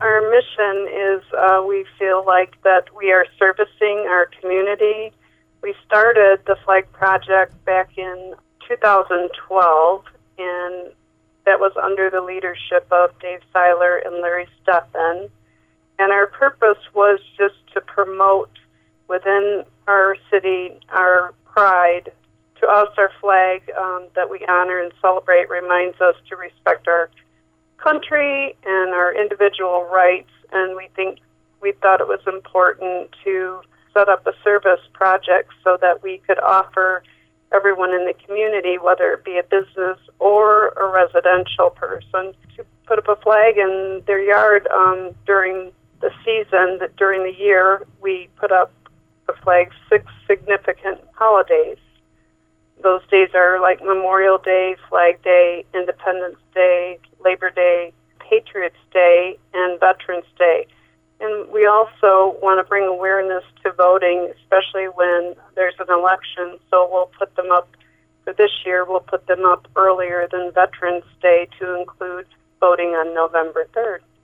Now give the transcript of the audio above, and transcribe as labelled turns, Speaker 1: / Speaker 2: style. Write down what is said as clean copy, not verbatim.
Speaker 1: Our mission is we feel like that we are servicing our community. We started the flag project back in 2012, and that was under the leadership of Dave Seiler and Larry Steffen. And our purpose was just to promote within our city our pride. To us, our flag that we honor and celebrate reminds us to respect our country and our individual rights. And we thought it was important to set up a service project so that we could offer everyone in the community, whether it be a business or a residential person, to put up a flag in their yard during the season. That during the year, we put up the flag 6 significant holidays. Those days are like Memorial Day, Flag Day, Independence Day, Labor Day, Patriots Day, and Veterans Day. And we also want to bring awareness to voting, especially when there's an election. So we'll put them up, for this year, we'll put them up earlier than Veterans Day to include voting on November 3rd.